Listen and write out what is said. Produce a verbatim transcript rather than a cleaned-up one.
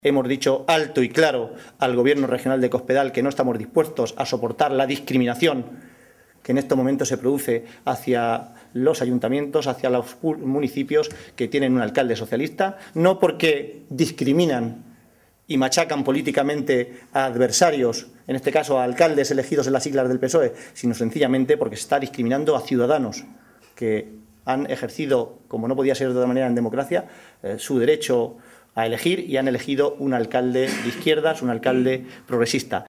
Hemos dicho alto y claro al Gobierno regional de Cospedal que no estamos dispuestos a soportar la discriminación que en estos momentos se produce hacia los ayuntamientos, hacia los municipios que tienen un alcalde socialista, no porque discriminan y machacan políticamente a adversarios, en este caso a alcaldes elegidos en las siglas del P S O E, sino sencillamente porque se está discriminando a ciudadanos que han ejercido, como no podía ser de otra manera en democracia, eh, su derecho a elegir y han elegido un alcalde de izquierdas, un alcalde progresista.